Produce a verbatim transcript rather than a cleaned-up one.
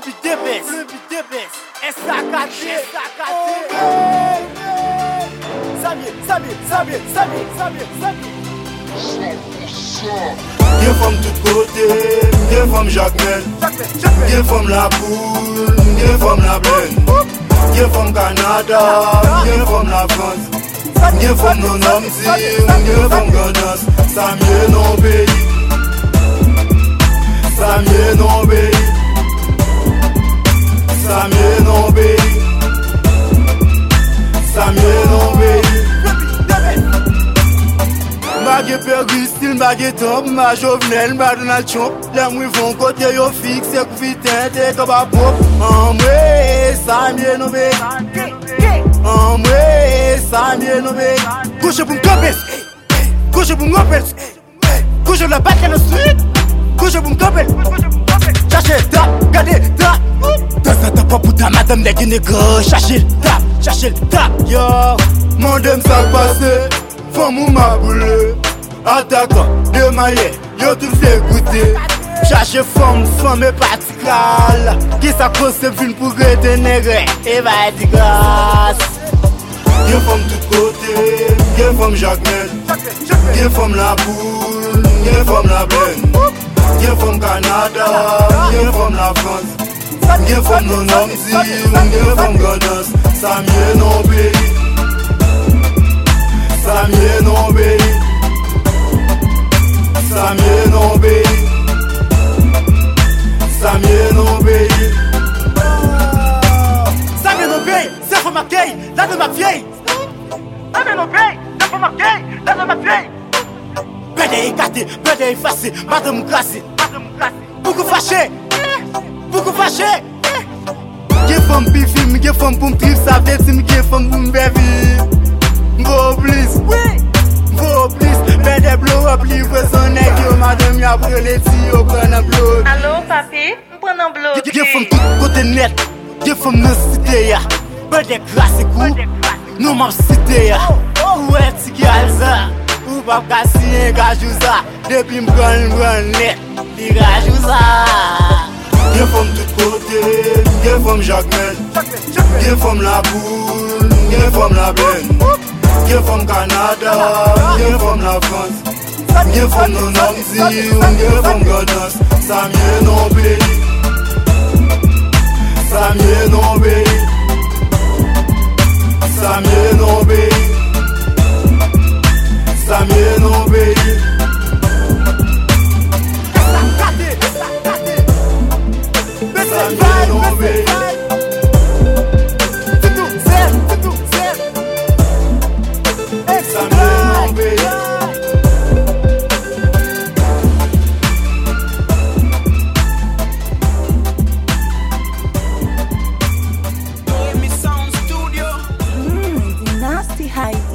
Flupi debes, Flupi debes. S K T, S K T. Samye, Samye, Samye, Samye, Samye, Samye. Gen fòm tout kote, gen fòm Jacquemel, gen fòm la Poule, gen fòm la Blen, gen fòm Canada, gen fòm la France, gen fòm non Amzi, gen fòm Ganas. Samye non pays, Samye non pays, Samye non pays, Samye non pays. Magye Perry, still magye top, ma Jovenel, ma Donald Trump. Lè mwi von kote yo fikse kou fitin te kaba pop. An mwe, Samye non be. An mwe, Samye non be. Kouche pou m'kopes, kouche pou m'opes. Kouche la batte no street, kouche pou m'kopes. Chache tap, gade tap. Dans sa tap pa pou ta madame de Guinée-Go. Chache tap, chache tap, yo. Monde m'sak pase. Femme ou ma boule, attaquant, de maillet, yo tout fait goûter. Cherche femme, femme et particulière. Qui sa cause c'est film pour retenir et va être grâce. Gen femme tout côté, gen femme Jacquemel, gen femme la Poule, gen femme la Blen, gen femme Canada, gen femme la France, gen femme non Amzi, gen femme Ganas. Samye non pays, Samye non pays, Samye non pays, Samye non pays. Samye non pays, c'est pour ma vieille, la de ma vieille. Samye non pays, c'est pour ma vieille, la de ma vieille. Bede écarté, bede effacé, madame glacée, madame glacée. Beaucoup fâché, beaucoup fâché. Gen femme bifim, gen femme pour m'trip, ça veut dire gen femme pour m'bevi. Go please, go please. Bede blow up, livraison nèg yo, madame y'a brûlé si yo prenne un blow. Allô papi, m'prenne un blow. Gen femme tout côté net, gen femme nan cité ya. Bede classe kou, nou m'am cité ya. Ou est ti galza, ou pa kasi en gajouza. Depuis m'pren m'pren net, li gajouza. Gen femme tout côté, gen femme Jacquemel, gen femme la Poule, gen femme la Blen, gen femme Canada, gen femme la France, gen femme non Amzi, gen femme Ganas. Samye non pays, Samye non pays, Samye non pays, Samye non pays. Samye non pays. Nasty heights.